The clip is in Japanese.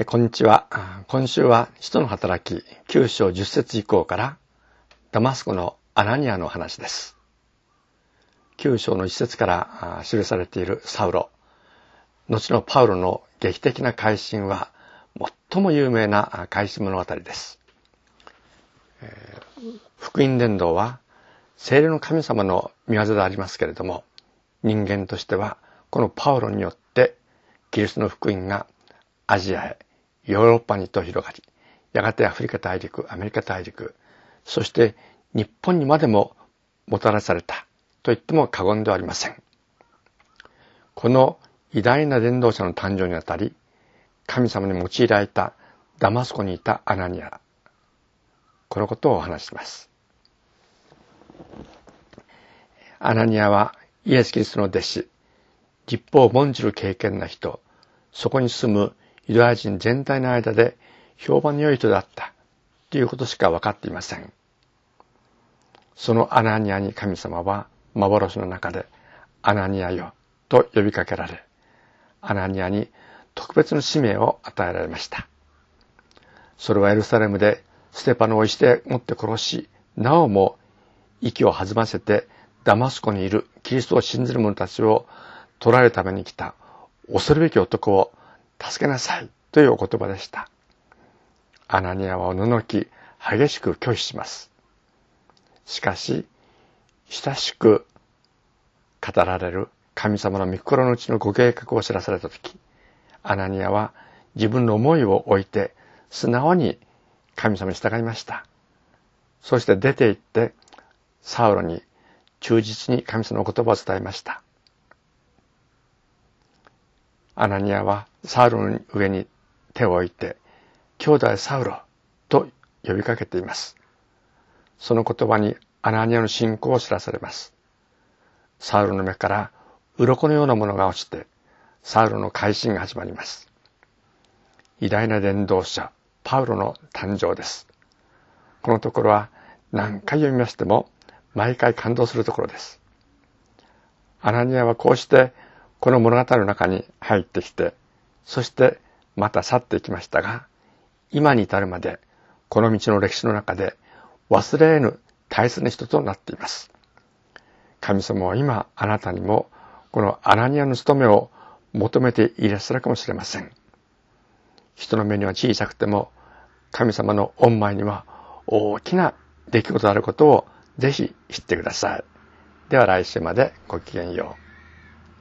こんにちは。今週は使徒の働き9章10節以降からダマスコのアナニアの話です。9章の1節から記されているサウロ、後のパウロの劇的な改心は最も有名な改心物語です。福音伝道は聖霊の神様の御業でありますけれども、人間としてはこのパウロによってキリストの福音がアジアへ、ヨーロッパにと広がり、やがてアフリカ大陸、アメリカ大陸、そして日本にまでももたらされたと言っても過言ではありません。この偉大な伝道者の誕生にあたり、神様に用いられたダマスコにいたアナニア、このことをお話しします。アナニアはイエス・キリストの弟子、立法を重んじる敬虔な人、そこに住むユダヤ人全体の間で評判の良い人だったということしか分かっていません。そのアナニアに神様は幻の中でアナニアよと呼びかけられ、アナニアに特別な使命を与えられました。それはエルサレムでステパノを石で持って殺し、なおも息を弾ませてダマスコにいるキリストを信じる者たちを捕らえるために来た恐るべき男を助けなさいというお言葉でした。アナニアはおののき激しく拒否します。しかし親しく語られる神様の御心のうちのご計画を知らされたとき、アナニアは自分の思いを置いて素直に神様に従いました。そして出て行ってサウロに忠実に神様の言葉を伝えました。アナニアはサウロの上に手を置いて、兄弟サウロと呼びかけています。その言葉にアナニアの信仰を知らされます。サウロの目から鱗のようなものが落ちて、サウロの改心が始まります。偉大な伝道者、パウロの誕生です。このところは何回読みましても、毎回感動するところです。アナニアはこうしてこの物語の中に入ってきて、そしてまた去っていきましたが、今に至るまでこの道の歴史の中で忘れ得ぬ大切な人となっています。神様は今あなたにもこのアナニアの務めを求めていらっしゃるかもしれません。人の目には小さくても神様の御前には大きな出来事であることをぜひ知ってください。では来週までごきげんよう。